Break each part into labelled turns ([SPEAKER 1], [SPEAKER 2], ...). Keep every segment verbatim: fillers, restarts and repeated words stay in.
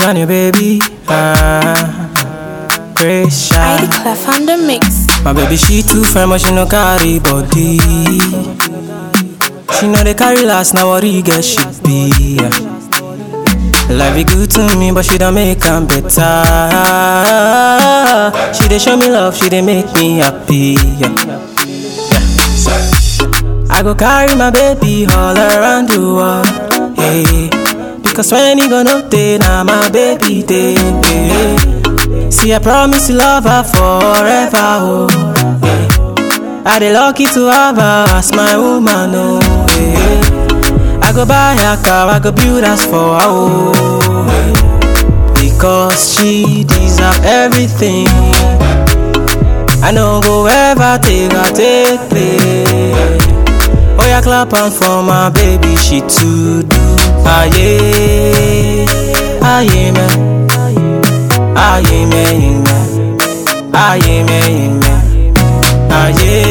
[SPEAKER 1] Johnny baby, ah, Grace Shy.
[SPEAKER 2] I declare from the mix.
[SPEAKER 1] My baby she too fine but she no carry body. She know they carry last, now what you get she be. Yeah. Life be good to me but she don't make am better. She dey show me love, she dey make me happy. Yeah. Yeah. I go carry my baby all around the world. Hey. Because when he gonna day, now my baby day. Yeah. See I promise to love her forever. Oh. Yeah. I dey lucky to have her as my woman. Oh. Yeah. I go buy her car, I go build house for her. Oh. Yeah. Because she deserve everything. I no go ever take her take play. Oh yeah, clap on for my baby, she too do. Ah yeah, ah yeah man, ah yeah man, ah yeah man, ah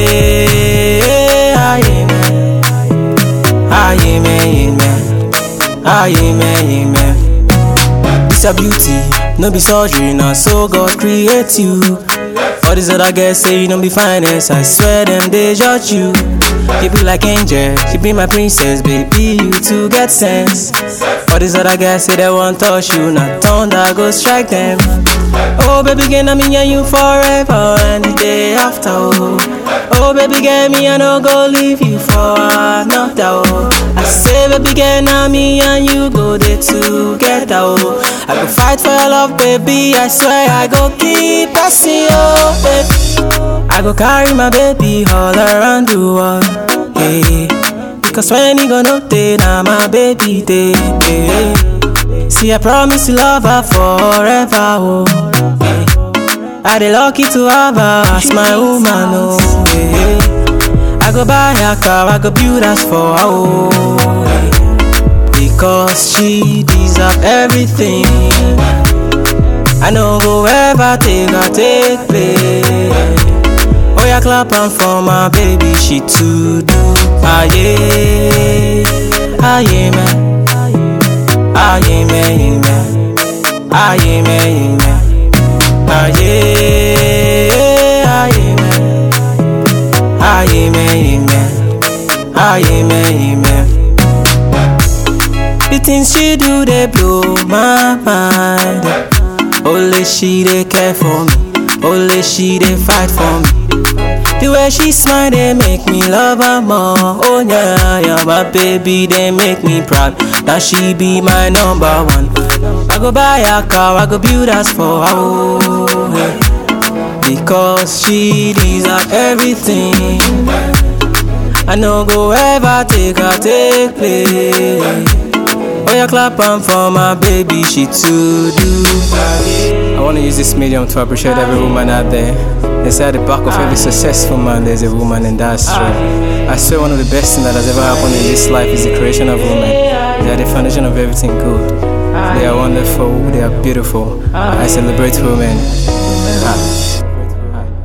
[SPEAKER 1] yeah, ah yeah man, ah yeah man, ah yeah man. It's a beauty, no be surgery, now so God create you. All these other girls say you don't be finest, I swear them they judge you. You be like angel, she be my princess, baby, you too get sense. All these other guys say they won't touch you, not thunder go strike them. Oh baby girl, I me and you forever and the day after. Oh, oh baby girl, me I no go leave you for another. Oh, I say baby girl, now me and you go there together. Oh, I go fight for your love, baby, I swear I go keep passing you, baby. I go carry my baby all around the world. Yeah. Because when he gonna day, now my baby day. Yeah. See I promise to love her forever. Oh. Yeah. I dey lucky to have her as my woman. Oh. Yeah. I go buy her car, I go build house for her. Oh. Yeah. Because she deserve everything. I no go ever take her take play. Oh yeah, clap on for my baby, she too do. Ah yeah, ah yeah man, ah yeah man, ah yeah man, ah yeah, ah yeah man, ah yeah man, ah yeah man. The things she do they blow my mind. Only she they care for me, only she they fight for me. The way she smile, they make me love her more. Oh yeah, yeah, my baby, they make me proud that she be my number one. I go buy her car, I go build house for her. Oh, yeah. Because she deserve everything. I no go ever take her take play. Oh yeah, clap on for my baby, she too do. I wanna use this medium to appreciate every woman out there. Inside the back of every successful man, there's a woman, and that's true. I swear one of the best things that has ever happened in this life is the creation of women. They are the foundation of everything good. They are wonderful, they are beautiful. I celebrate women.